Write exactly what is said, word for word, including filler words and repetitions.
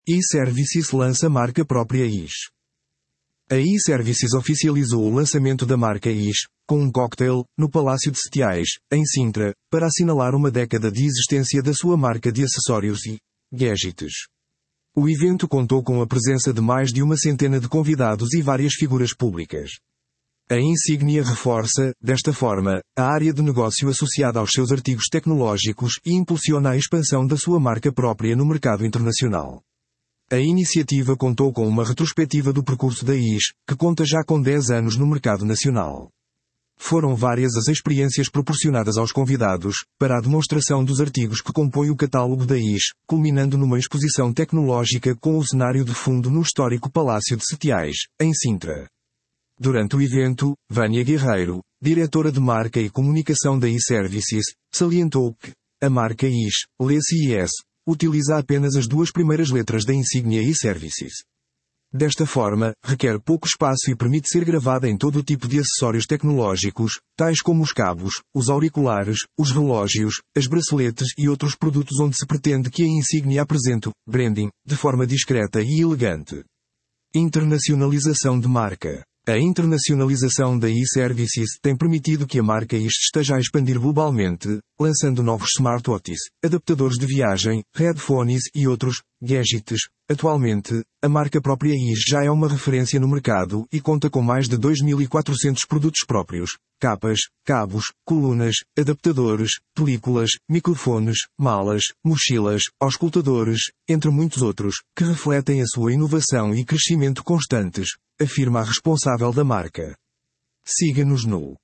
E-Services lança marca própria I S. A E-Services oficializou o lançamento da marca I S, com um cocktail, no Palácio de Setiais, em Sintra, para assinalar uma década de existência da sua marca de acessórios e gadgets. O evento contou com a presença de mais de uma centena de convidados e várias figuras públicas. A insígnia reforça, desta forma, a área de negócio associada aos seus artigos tecnológicos e impulsiona a expansão da sua marca própria no mercado internacional. A iniciativa contou com uma retrospectiva do percurso da I S, que conta já com dez anos no mercado nacional. Foram várias as experiências proporcionadas aos convidados, para a demonstração dos artigos que compõem o catálogo da I S, culminando numa exposição tecnológica com o cenário de fundo no histórico Palácio de Setiais, em Sintra. Durante o evento, Vânia Guerreiro, diretora de marca e comunicação da E-Services, salientou que a marca I S, lê-se I S, utiliza apenas as duas primeiras letras da insígnia E-Services. Desta forma, requer pouco espaço e permite ser gravada em todo o tipo de acessórios tecnológicos, tais como os cabos, os auriculares, os relógios, as braceletes e outros produtos onde se pretende que a insígnia apresente o branding, de forma discreta e elegante. Internacionalização de marca. A internacionalização da E-Services tem permitido que a marca I S esteja a expandir globalmente, lançando novos smartwatches, adaptadores de viagem, headphones e outros gadgets. Atualmente, a marca própria I S já é uma referência no mercado e conta com mais de dois mil e quatrocentos produtos próprios, capas, cabos, colunas, adaptadores, películas, microfones, malas, mochilas, auscultadores, entre muitos outros, que refletem a sua inovação e crescimento constantes, afirma a responsável da marca. Siga-nos no